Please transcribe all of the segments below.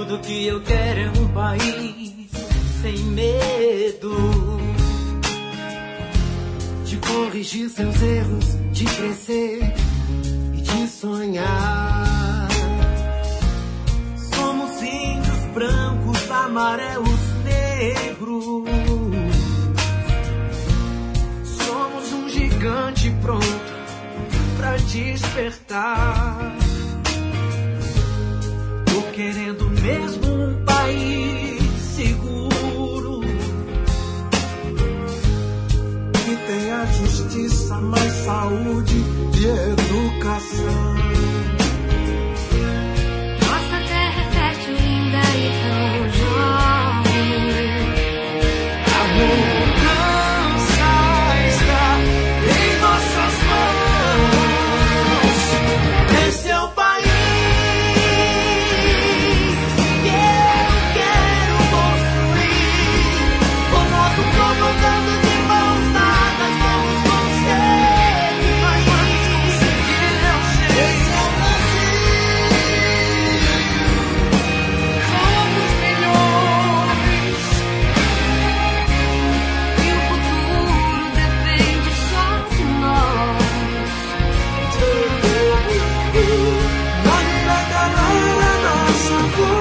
Tudo que eu quero é um país sem medo de corrigir seus erros, de crescer e de sonhar. Somos índios brancos, amarelos, negros. Somos um gigante pronto pra despertar. Tô querendo mesmo um país seguro que tenha justiça, mais saúde e educação. Nossa terra é fértil, linda e tão jovem. A mudança está em nossas mãos. Esse é o país que eu quero construir. O nosso povo andando de mãos dadas, vamos conseguir. Nós vamos conseguir, eu sei. Esse é o Brasil. Somos milhões E o futuro depende só de nós. Vai calar a nossa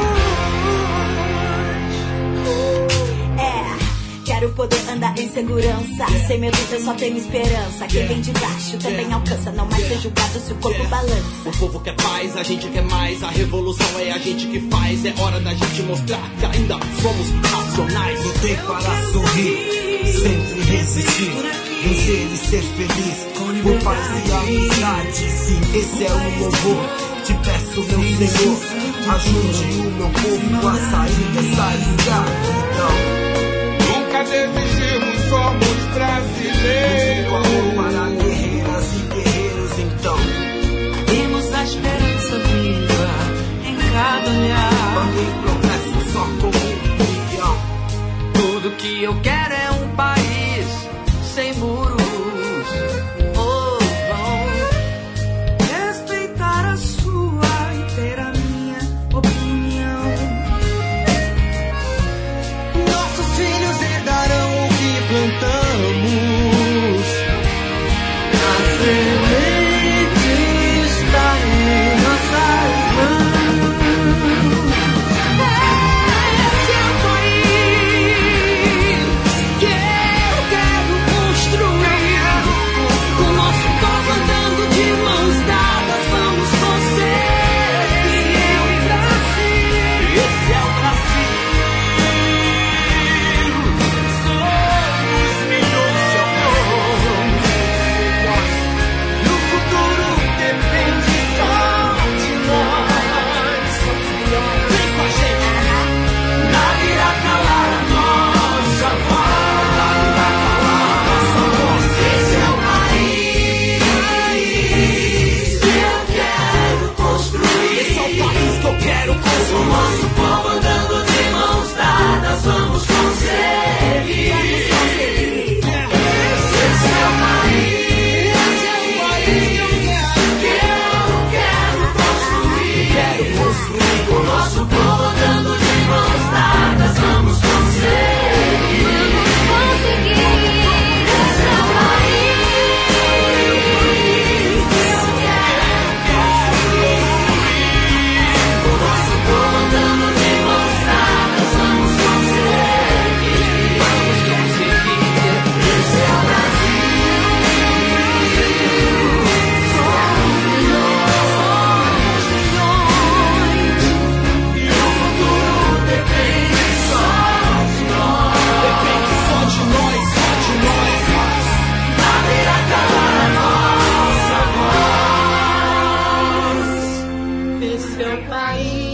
voz. Quero poder andar em segurança. Sem medo, eu só tenho esperança. Quem vem de baixo também alcança. Não mais ser julgado se o corpo balança. O povo quer paz, a gente quer mais. A revolução é a gente que faz. É hora da gente mostrar que ainda somos racionais. Lutei para sorrir, sempre resistir, vencer e ser feliz, por paz e amizade. Sim, esse é o louvor. Te peço, meu Senhor, ajude o meu povo a sair dessa escravidão. Nunca desistimos, somos brasileiros. Com amor para guerreiras e guerreiros, então. Temos a esperança viva em cada olhar. Mandei progresso só como união. Tudo que eu quero é um país sem muros. Oh, oh. Respeitar a sua e ter a minha opinião. Nossos filhos herdarão o que plantamos. A semente está em nossas mãos. Esse é o país que eu quero construir. O nosso povo andando de mãos dadas, vamos conseguir. Esse é o Brasil. Somos milhões. E o futuro depende só de nós. Vem com a gente. Nada irá calar a nossa voz. Nada irá calar a nossa voz. Esse é o país que eu quero construir. Esse é o país que eu quero construir. O nosso povo andando de mãos dadas, vamos conseguir. Esse é o país que eu quero construir. Quero construir. O nosso povo andando de mãos dadas, vamos conseguir. Esse é o país que eu quero construir. O nosso povo andando de mãos dadas, vamos conseguir. Vamos conseguir. Esse é o Brasil. Somos milhões. E o futuro depende só de nós. Depende só de nós, só de nós. Nada irá calar a nossa voz. Esse é o país